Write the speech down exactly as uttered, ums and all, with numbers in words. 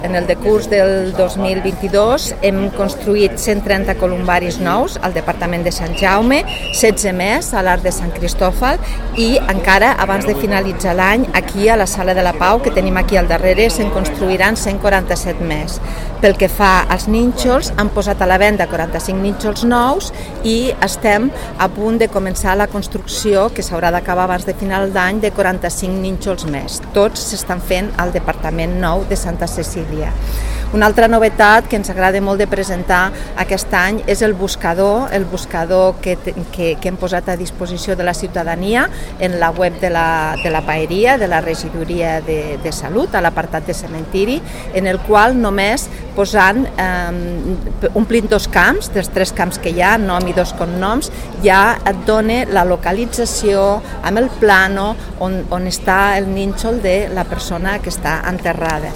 En el decurs del dos mil vint-i-dos hem construït cent trenta columbaris nous al Departament de Sant Jaume, setze més a l'Arc de Sant Cristòfol i encara abans de finalitzar l'any aquí a la Sala de la Pau, que tenim aquí al darrere, se'n construiran cent quaranta-set més. Pel que fa als nínxols, han posat a la venda quaranta-cinc nínxols nous i estem a punt de començar la construcció, que s'haurà d'acabar abans de final d'any, de quaranta-cinc nínxols més. Tots s'estan fent al Departament nou de Santa Cecília. Una altra novetat que ens agrada molt de presentar aquest any és el buscador, el buscador que, que, que hem posat a disposició de la ciutadania en la web de la, de la Paeria, de la Regidoria de, de Salut, a l'apartat de cementiri, en el qual només posant, eh, omplint dos camps, dels tres camps que hi ha, nom i dos cognoms, ja et dona la localització amb el plano on, on està el nínxol de la persona que està enterrada.